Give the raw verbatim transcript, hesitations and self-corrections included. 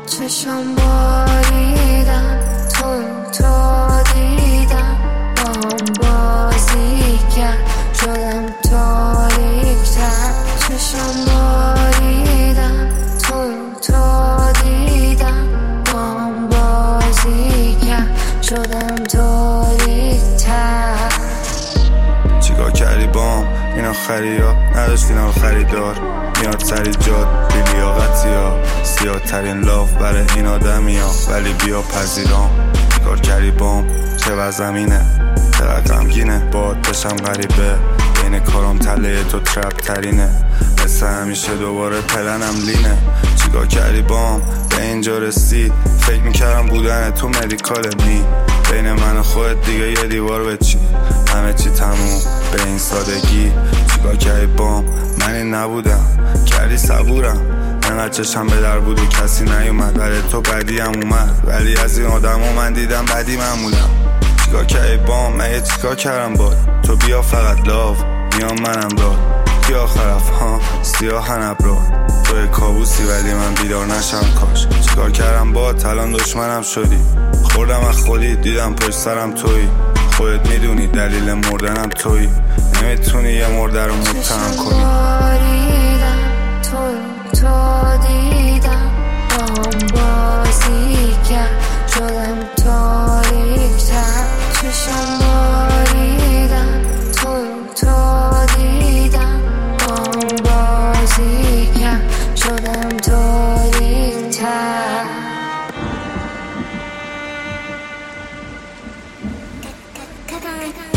چشم باریدم تو تو دیدم با هم بازی کرد شدم تاریک‌تر. چشم باریدم تو تو دیدم با هم بازی کرد شدم تاریک‌تر. چیکار کردی بام این آخری ها نداشت اینا خریدار میاد سری جاد بی لیاقتی ها سیاه ترین لاف برای این آدمی ها ولی بیا پذیرام. چیکار کردی بام چه وزمینه چقدر غمگینه باد بشم غریبه بین کارم تله تو ترپ ترینه مثل همیشه دوباره پلنم لینه. چیکار کردی بام به اینجا رسید فکر میکردم بودن تو مدیکال نی بین من و خودت دیگه یه دیوار بچی همه چی تموم به این سادگی. چیکار کردی بام من این نبودم کردی صبورم انقدر چشم به در بود و کسی نیومد ولی تو بدی هم اومد ولی از این آدم ها من دیدم بدی معمولم. چیکار کردی بام مگه چیکار کردم باد تو بیا فقط لاو میام منم داد کی آخرف ها سیاه نبراد تو کابوسی ولی من بیدار نشم کاش. چیکار کردم باد الان دشمنم شدی خوردم از خودی دیدم پشت سرم تویی خودت میدونی دلیل مردنم تویی نمیتونی یه مرده رو متهم کنی. تو تو دیدم با هم بازی کرد شدم تاریک‌تر. چشم باریدم تو تو دیدم با هم بازی کرد شدم تاریک‌تر. Ta-ta.